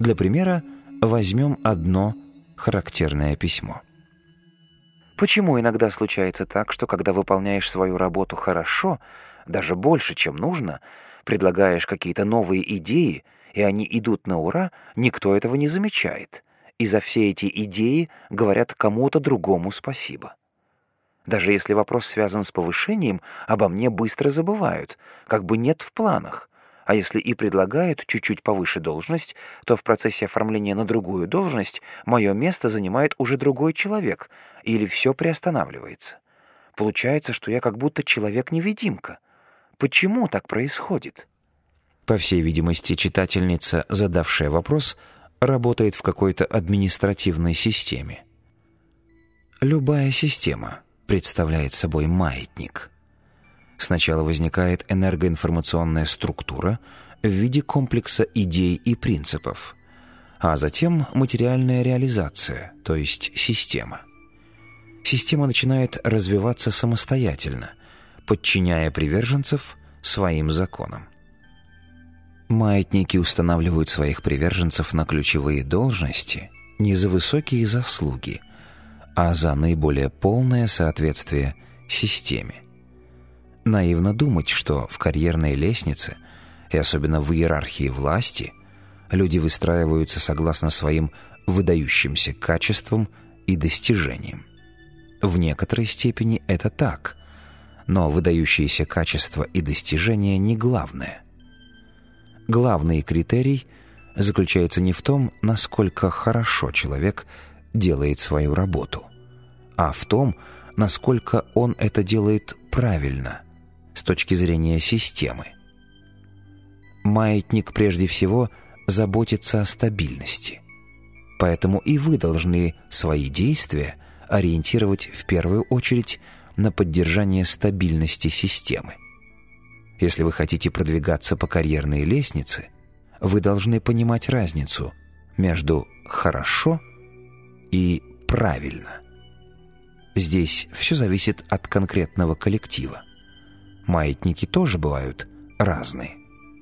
Для примера возьмем одно характерное письмо. Почему иногда случается так, что когда выполняешь свою работу хорошо, даже больше, чем нужно, предлагаешь какие-то новые идеи, и они идут на ура, никто этого не замечает, и за все эти идеи говорят кому-то другому спасибо? Даже если вопрос связан с повышением, обо мне быстро забывают, как бы нет в планах. А если и предлагают чуть-чуть повыше должность, то в процессе оформления на другую должность мое место занимает уже другой человек, или все приостанавливается. Получается, что я как будто человек-невидимка. Почему так происходит? По всей видимости, читательница, задавшая вопрос, работает в какой-то административной системе. Любая система представляет собой маятник. Сначала возникает энергоинформационная структура в виде комплекса идей и принципов, а затем материальная реализация, то есть система. Система начинает развиваться самостоятельно, подчиняя приверженцев своим законам. Маятники устанавливают своих приверженцев на ключевые должности не за высокие заслуги, а за наиболее полное соответствие системе. Наивно думать, что в карьерной лестнице, и особенно в иерархии власти, люди выстраиваются согласно своим выдающимся качествам и достижениям. В некоторой степени это так, но выдающиеся качества и достижения не главное. Главный критерий заключается не в том, насколько хорошо человек делает свою работу, а в том, насколько он это делает правильно, с точки зрения системы. Маятник прежде всего заботится о стабильности. Поэтому и вы должны свои действия ориентировать в первую очередь на поддержание стабильности системы. Если вы хотите продвигаться по карьерной лестнице, вы должны понимать разницу между «хорошо» и «правильно». Здесь все зависит от конкретного коллектива. Маятники тоже бывают разные.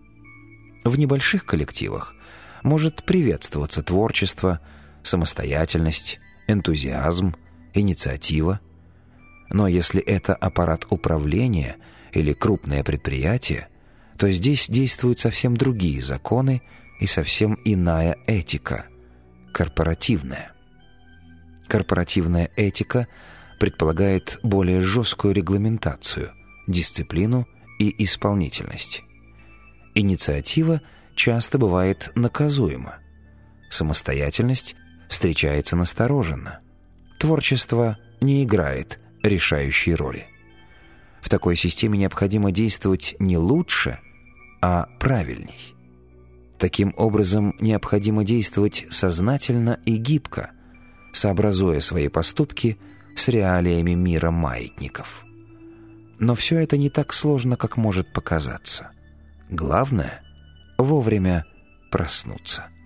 В небольших коллективах может приветствоваться творчество, самостоятельность, энтузиазм, инициатива. Но если это аппарат управления или крупное предприятие, то здесь действуют совсем другие законы и совсем иная этика – корпоративная. Корпоративная этика предполагает более жесткую регламентацию, дисциплину и исполнительность. Инициатива часто бывает наказуема. Самостоятельность встречается настороженно. Творчество не играет решающей роли. В такой системе необходимо действовать не лучше, а правильней. Таким образом, необходимо действовать сознательно и гибко, сообразуя свои поступки с реалиями мира маятников. Но все это не так сложно, как может показаться. Главное — вовремя проснуться.